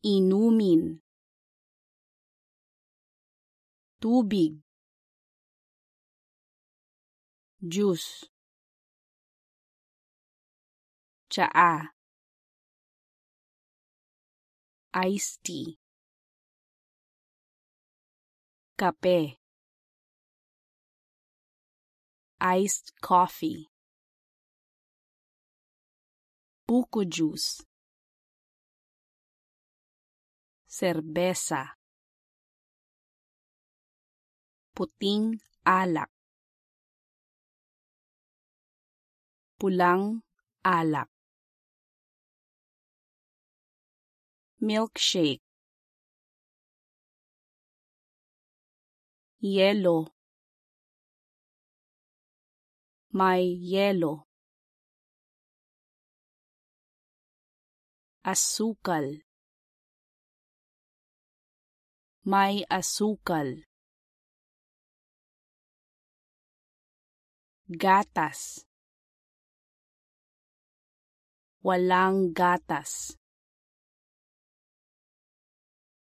Inumin. Tubig. Juice. Tsaa. Iced tea. Kape. Iced coffee. Buko juice. Serbesa. Puting alak. Pulang alak. Milkshake. Yelo. May yelo. Asukal. May asukal. Gatas. Walang gatas.